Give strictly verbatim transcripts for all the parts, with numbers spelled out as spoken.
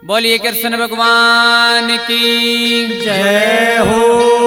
बोलिए कृष्ण भगवान की जय हो।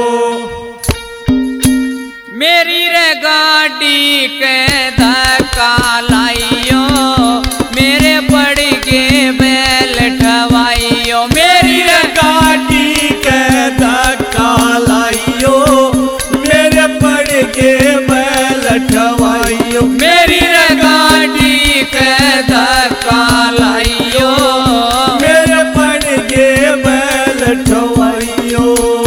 मेरी रे गाड़ी के धक्का लाइयो, मेरे पड़ के बैल ठवाइयो। मेरी रे गाड़ी के धक्का लाइयो, मेरे पड़ के बैल ठवाइयो। मेरी रे गाड़ी के धक्का लाइयो, मेरे पड़ के बैल ठवाइयो।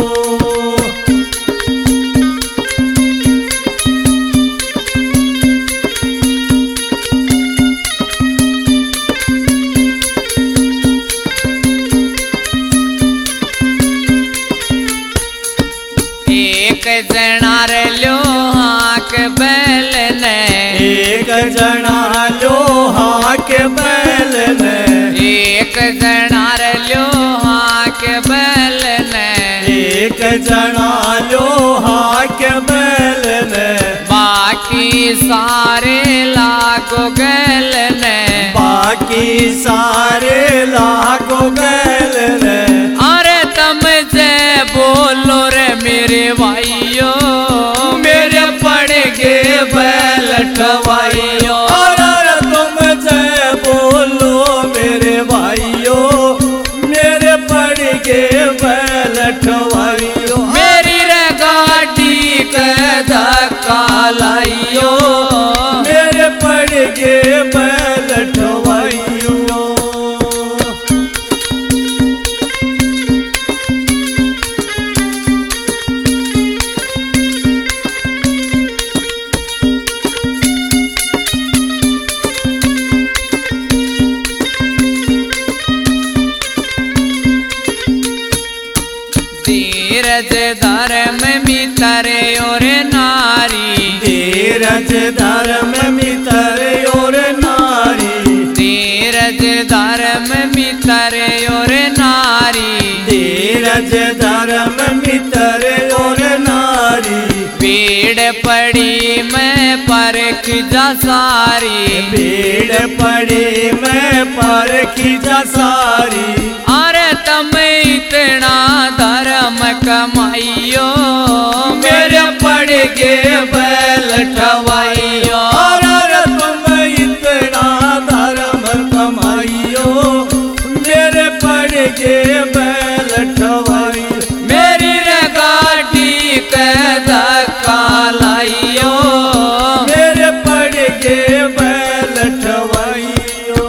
एक जना रे लोहा के बैल ने, एक जना लोहा के बैल ने, एक जना रे लोहा के बैल ने, एक जना लोहा के बैल ने, बाकी सारे लागो गैल ने, बाकी सारे लाखों बैल ने। अरे तुम जे बोलो रे मेरे भाइयों, मेरे पड़ के बैल ठवाइयो। अरे तुम जय बोलो मेरे भाइयों, मेरे पड़ के बैल ठवाइयो। मेरी रे गाड़ी के धक्का लाइयो, मेरे पड़ के बैल ठवाइयो। धीरज धर्म मितर और नारी, धीरज धर्म मितर और नारी, धीरज धर्म मितर और नारी, धीरज धर्म मितर और नारी। भीड़ पड़ी मैं परख जा सारी, भीड़ पड़ी मैं परखी जा सारी। अरे तुम इतना धर्म कमाइयो, मेरे पड़ के बैल ठवाइयो। अरे तुम इतना धर्म कमाइयो, मेरे पड़ के बैल ठवाइयो। मेरी रे गाड़ी के धक्का लाइयो, मेरे पड़ के बैल ठवाइयो।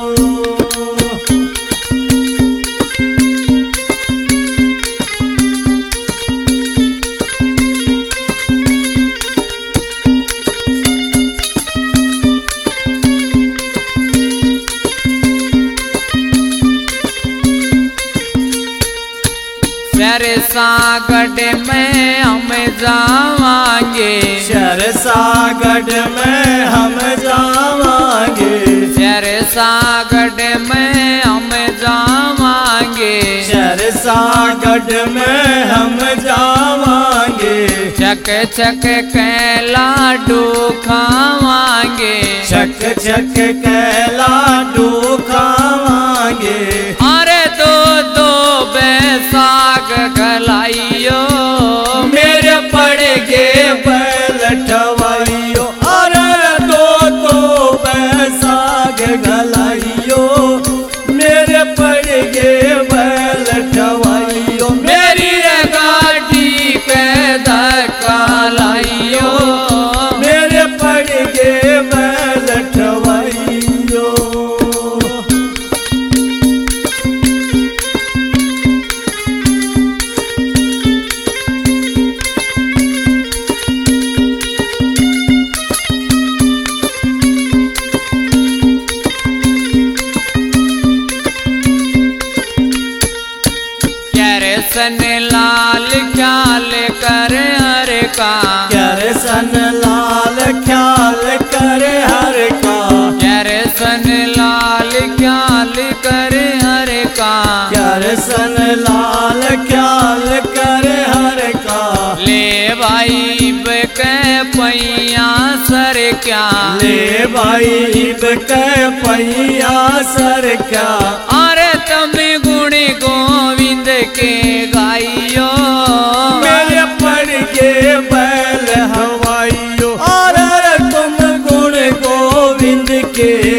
सरसागढ़ में हम जावांगे, सरसागढ़ में हम जावांगे, सरसागढ़ में हम जावांगे, सरसागढ़ में हम जावांगे। चक चक के लाडू खावांगे, चक चक के लाडू खावांगे। अरे दो दो बैसाग गलाइयो, मेरे पड़ के बैल ठवाइयो। अरे दो दो बैसाग गलाइयो, मेरे पड़ के बैल ठवाइयो। मेरी रे गाड़ी के धक्का लाइयो, मेरे पड़ के बैल ठवाइयो। सन लाल ख्याल कर हर का, सन लाल ख्याल करे हर का, सन लाल ख्याल कर हर का, सन लाल ख्याल करे हर का। ले भाई के पैया सर क्या, ले भाई के पैया सर क्या। अरे तुम गुण के